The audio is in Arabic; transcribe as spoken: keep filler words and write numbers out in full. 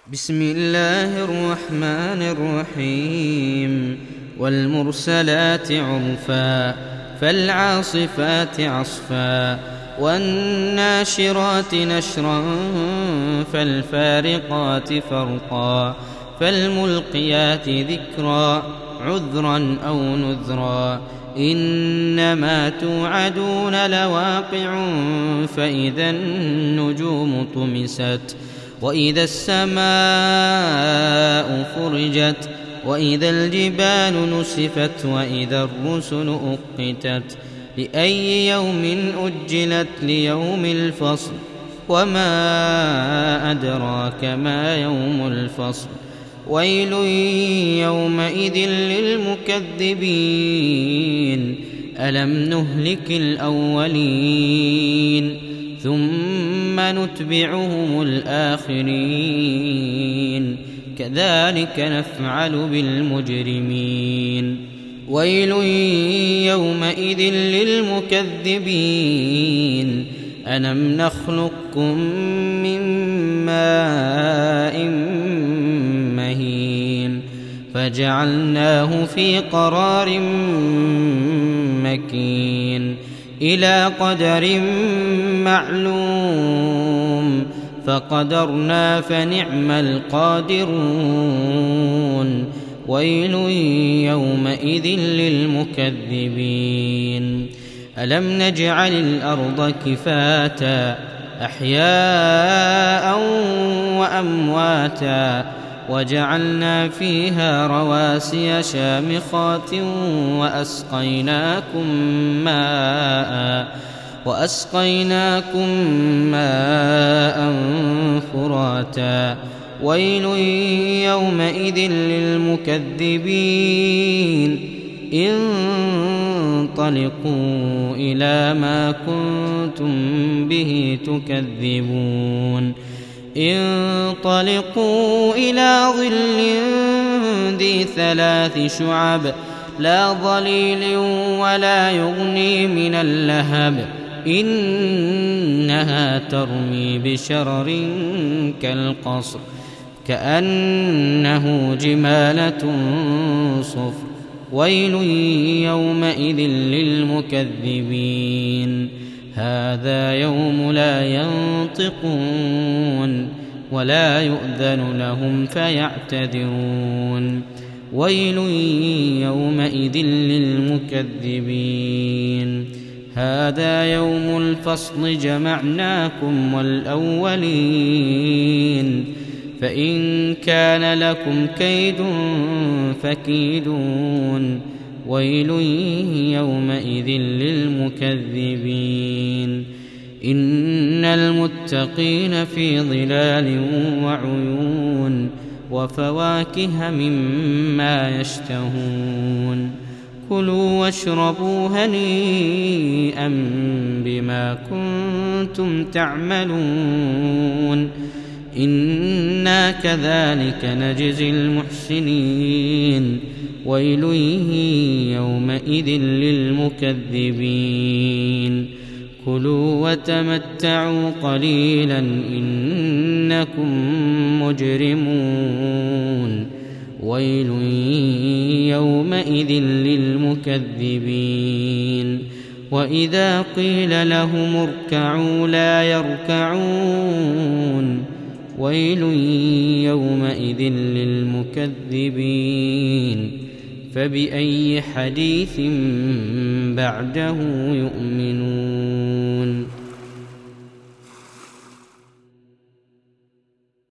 بسم الله الرحمن الرحيم والمرسلات عرفا فالعاصفات عصفا والناشرات نشرا فالفارقات فرقا فالملقيات ذكرا عذرا أو نذرا إنما توعدون لواقع فإذا النجوم طمست وإذا السماء فرجت وإذا الجبال نسفت وإذا الرسل أقتت لأي يوم أجلت ليوم الفصل وما أدراك ما يوم الفصل ويل يومئذ للمكذبين ألم نهلك الأولين ثم نتبعهم الآخرين كذلك نفعل بالمجرمين ويل يومئذ للمكذبين ألم نخلقكم من ماء مهين فجعلناه في قرار مكين إلى قدر معلوم فقدرنا فنعم القادرون ويل يومئذ للمكذبين ألم نجعل الأرض كفاتا أحياء وأمواتا وجعلنا فيها رواسي شامخات وأسقيناكم ماء وأسقيناكم ماء فراتا ويل يومئذ للمكذبين انطلقوا إلى ما كنتم به تكذبون انطلقوا إلى ظل ذي ثلاث شعب لا ظليل ولا يغني من اللهب إنها ترمي بشرر كالقصر كأنه جمالة صفر ويل يومئذ للمكذبين هذا يوم لا ينطقون ولا يؤذن لهم فيعتذرون ويل يومئذ للمكذبين هذا يوم الفصل جمعناكم والأولين فإن كان لكم كيد فكيدون ويل يومئذ للمكذبين إن المتقين في ظلال وعيون وفواكه مما يشتهون كلوا واشربوا هنيئا بما كنتم تعملون إنا كذلك نجزي المحسنين ويل يومئذ للمكذبين كلوا وتمتعوا قليلا إنكم مجرمون ويل يومئذ للمكذبين وإذا قيل لهم اركعوا لا يركعون ويل يومئذ للمكذبين فبأي حديث بعده يؤمنون